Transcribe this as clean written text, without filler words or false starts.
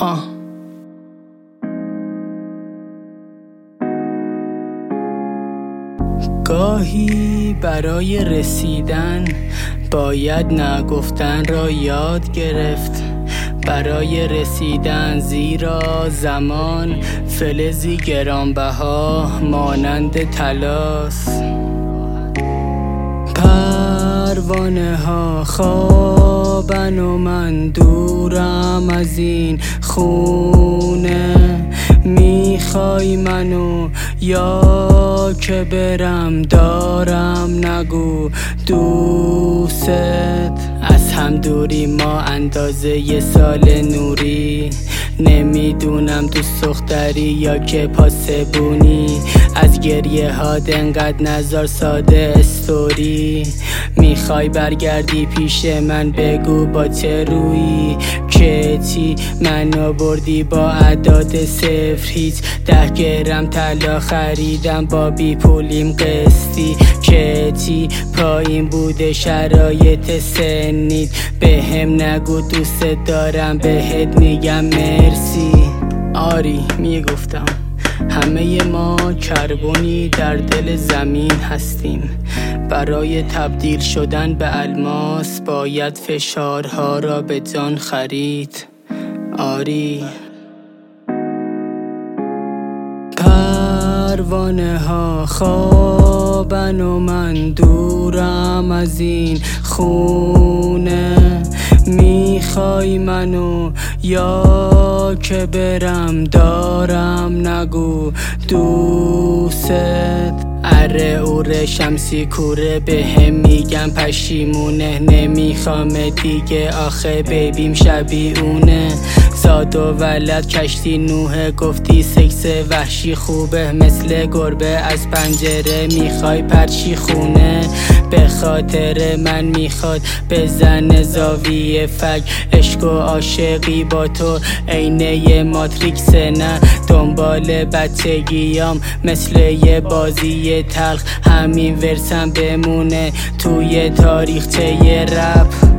گاهی برای رسیدن باید نگفتن را یاد گرفت، برای رسیدن زیرا زمان فلزی گرانبها مانند طلاست. پروانه ها خوابن و من دورم از این خونه، میخوای منو یا که برم دارم نگو دوست. از هم دوری ما اندازه یه سال نوری، نمیدونم دوست دختری یا که پاسبونی. از گریه ها انقدر نزار ساده استوری، میخوای برگردی پیش من بگو با چه رویی. کتی منو بردی با اعداد صفر هیچ، 10 گرم طلا خریدم با بی پولیم قسطی. کتی پایین بوده شرایط سنید، بهم نگو دوست دارم بهت میگم مرسی. آری میگفتم همه ما کربونی در دل زمین هستیم، برای تبدیل شدن به الماس باید فشارها را به جان خرید. آری پروانه ها خوابن و من دورم از این خونه، میخوای منو یا که برم دارم نگو دوست. اره اوره شمسی کوره بهم میگم پشیمونه، نمیخوام دیگه آخه بیبیم شبیونه. زاد و ولد کشتی نوحه، گفتی سکس وحشی خوبه، مثل گربه از پنجره میخوای پرچی خونه. به خاطر من میخواد بزن زاویه فک، عشق و عاشقی با تو عینه ماتریکس. نه دنبال بچگیام مثل یه بازی تلخ، همین ورسم بمونه توی تاریخچه رپ.